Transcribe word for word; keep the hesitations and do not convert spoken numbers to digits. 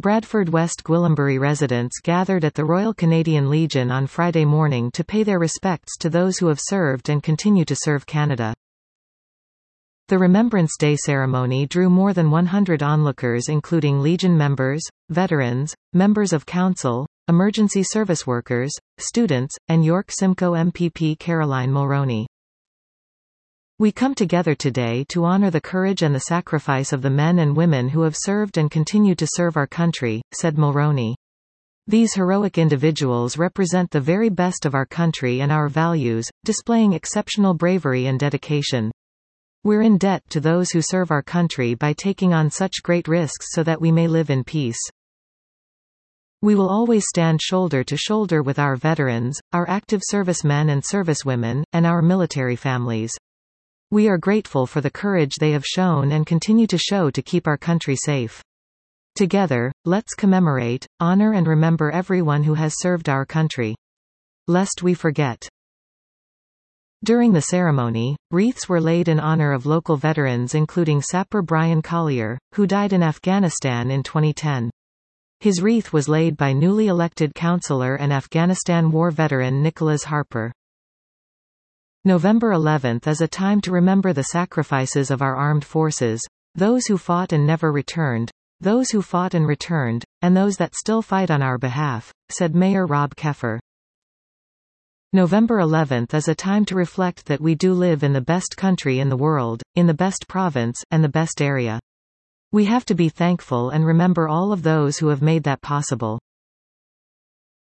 Bradford West Gwillimbury residents gathered at the Royal Canadian Legion on Friday morning to pay their respects to those who have served and continue to serve Canada. The Remembrance Day ceremony drew more than one hundred onlookers including Legion members, veterans, members of council, emergency service workers, students, and York Simcoe M P P Caroline Mulroney. We come together today to honor the courage and the sacrifice of the men and women who have served and continue to serve our country, said Mulroney. These heroic individuals represent the very best of our country and our values, displaying exceptional bravery and dedication. We're in debt to those who serve our country by taking on such great risks so that we may live in peace. We will always stand shoulder to shoulder with our veterans, our active servicemen and servicewomen, and our military families. We are grateful for the courage they have shown and continue to show to keep our country safe. Together, let's commemorate, honor and remember everyone who has served our country. Lest we forget. During the ceremony, wreaths were laid in honor of local veterans including Sapper Brian Collier, who died in Afghanistan in twenty ten. His wreath was laid by newly elected councillor and Afghanistan war veteran Nicholas Harper. November eleventh is a time to remember the sacrifices of our armed forces, those who fought and never returned, those who fought and returned, and those that still fight on our behalf, said Mayor Rob Keffer. November eleventh is a time to reflect that we do live in the best country in the world, in the best province, and the best area. We have to be thankful and remember all of those who have made that possible.